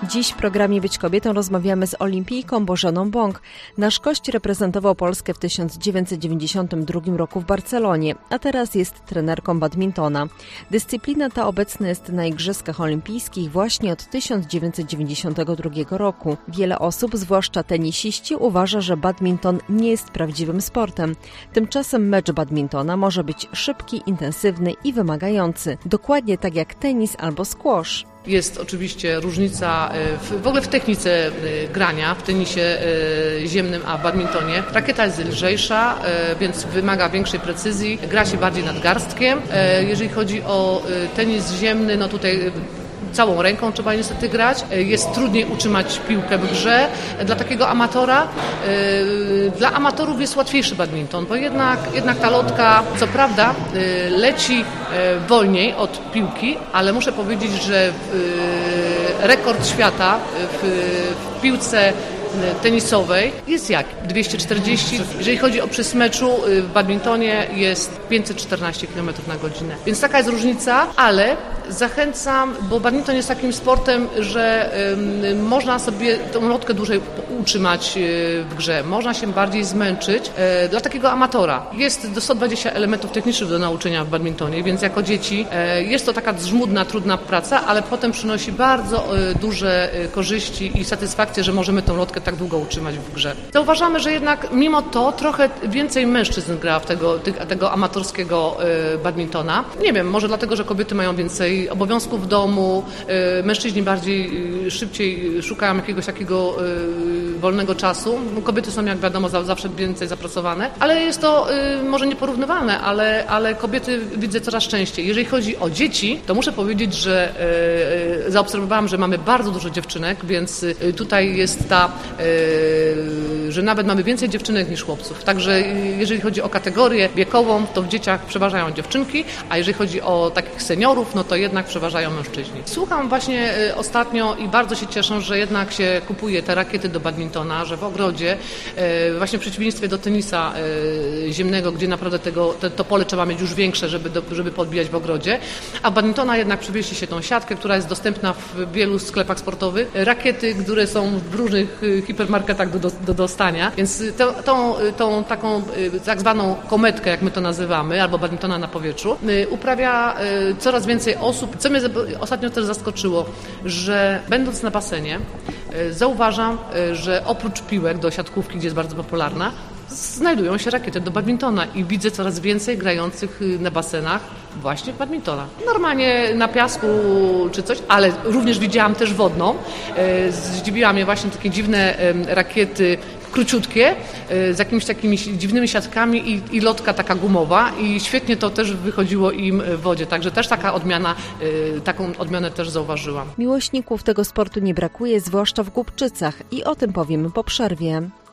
Dziś w programie Być kobietą rozmawiamy z olimpijką Bożeną Bąk. Nasz gość reprezentował Polskę w 1992 roku w Barcelonie, a teraz jest trenerką badmintona. Dyscyplina ta obecna jest na Igrzyskach Olimpijskich właśnie od 1992 roku. Wiele osób, zwłaszcza tenisiści, uważa, że badminton nie jest prawdziwym sportem. Tymczasem mecz badmintona może być szybki, intensywny i wymagający. Dokładnie tak jak tenis albo squash. Jest oczywiście różnica w ogóle w technice grania, w tenisie ziemnym, a w badmintonie. Rakieta jest lżejsza, więc wymaga większej precyzji, gra się bardziej nadgarstkiem. Jeżeli chodzi o tenis ziemny, no tutaj całą ręką trzeba niestety grać. Jest trudniej utrzymać piłkę w grze. Dla takiego amatora, dla amatorów jest łatwiejszy badminton, bo jednak ta lotka, co prawda, leci wolniej od piłki, ale muszę powiedzieć, że rekord świata w piłce tenisowej jest jak? 240. Jeżeli chodzi o przys meczu, w badmintonie jest 514 km na godzinę. Więc taka jest różnica, ale zachęcam, bo badminton jest takim sportem, że można sobie tą lotkę dłużej utrzymać w grze. Można się bardziej zmęczyć. Dla takiego amatora jest do 120 elementów technicznych do nauczenia w badmintonie, więc jako dzieci jest to taka żmudna, trudna praca, ale potem przynosi bardzo duże korzyści i satysfakcję, że możemy tą lotkę tak długo utrzymać w grze. Zauważamy, że jednak mimo to trochę więcej mężczyzn gra w tego amatorskiego badmintona. Nie wiem, może dlatego, że kobiety mają więcej obowiązków w domu, mężczyźni szybciej szukają jakiegoś takiego wolnego czasu. Kobiety są, jak wiadomo, zawsze więcej zapracowane, ale jest to może nieporównywalne, ale kobiety widzę coraz częściej. Jeżeli chodzi o dzieci, to muszę powiedzieć, że zaobserwowałam, że mamy bardzo dużo dziewczynek, więc tutaj jest że nawet mamy więcej dziewczynek niż chłopców. Także jeżeli chodzi o kategorię wiekową, to w dzieciach przeważają dziewczynki, a jeżeli chodzi o takich seniorów, no to jednak przeważają mężczyźni. Słucham właśnie ostatnio i bardzo się cieszę, że jednak się kupuje te rakiety do badmintona, że w ogrodzie, właśnie w przeciwieństwie do tenisa ziemnego, gdzie naprawdę to pole trzeba mieć już większe, żeby podbijać w ogrodzie, a w badmintona jednak przywieźli się tą siatkę, która jest dostępna w wielu sklepach sportowych. Rakiety, które są w różnych hipermarketach do dostania, więc tą taką tak zwaną kometkę, jak my to nazywamy, albo badmintona na powietrzu, uprawia coraz więcej osób. Co mnie ostatnio też zaskoczyło, że będąc na basenie, zauważam, że oprócz piłek do siatkówki, gdzie jest bardzo popularna, znajdują się rakiety do badmintona i widzę coraz więcej grających na basenach właśnie w badmintona. Normalnie na piasku czy coś, ale również widziałam też wodną. Zdziwiła mnie właśnie takie dziwne rakiety, króciutkie, z jakimiś takimi dziwnymi siatkami i lotka taka gumowa i świetnie to też wychodziło im w wodzie, także też taką odmianę też zauważyłam. Miłośników tego sportu nie brakuje, zwłaszcza w Głubczycach i o tym powiemy po przerwie.